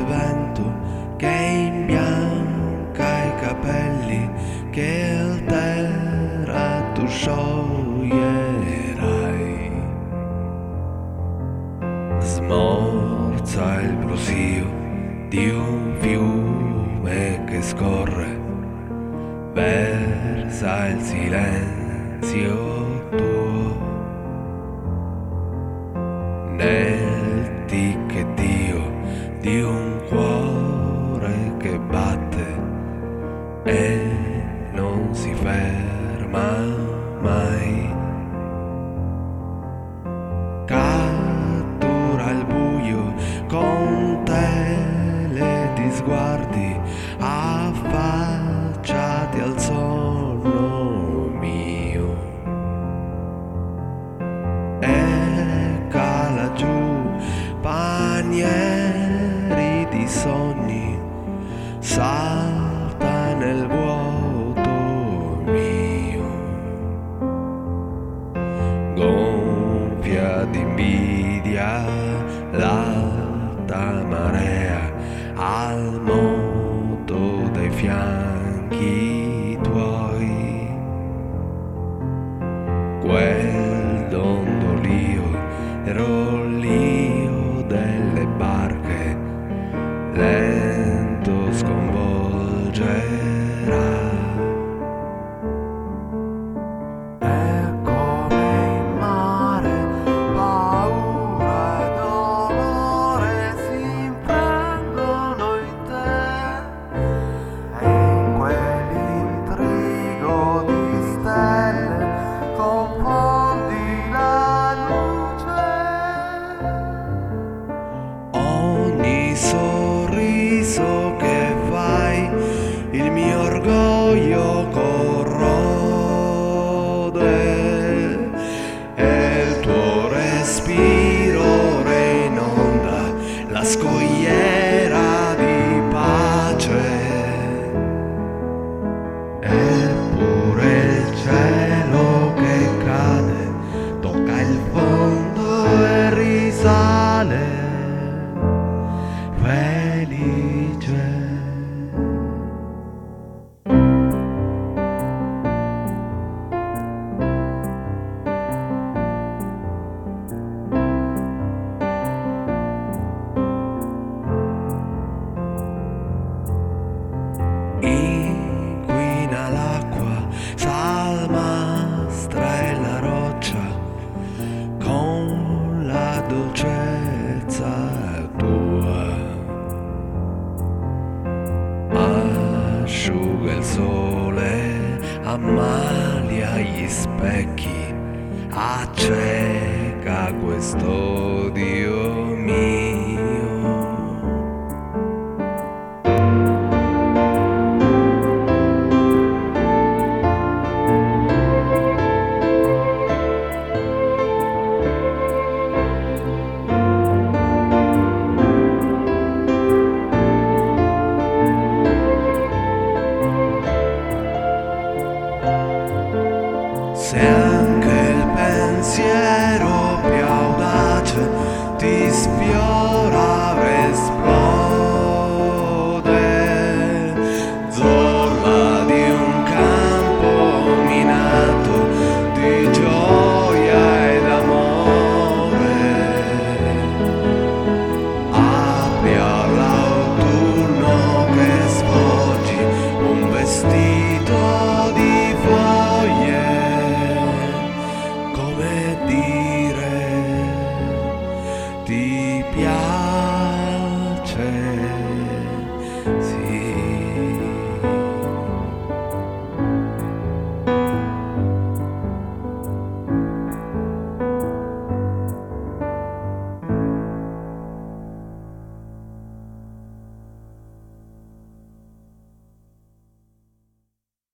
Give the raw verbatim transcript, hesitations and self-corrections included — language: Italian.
vento che imbianca i capelli che altera tu scioglierai. Smorza il brusio di un fiume che scorre, versa il silenzio tuo nel ticchettio di un cuore che batte e non si ferma mai. Cattura il buio con tele di sguardi affacciati al sonno mio e cala giù panieri di sogni, salta nel vuoto mio, gonfia d'invidia l'alta marea al moto dei fianchi tuoi. Quel dondolio e rollio delle barche lento sconvolgerà. È come in mare, paura e dolore si imprangono in te, e in quell'intrigo di stelle confondi la luce. Ogni sorriso che fai il mio orgoglio corrode e il tuo respiro inonda la scogliera di pace. Eppure il cielo che cade tocca il fondo e risale felice. Inquina l'acqua, salmastra e la roccia con la dolcezza tua. Asciuga il sole, ammalia gli specchi, acceca questo Dio mio.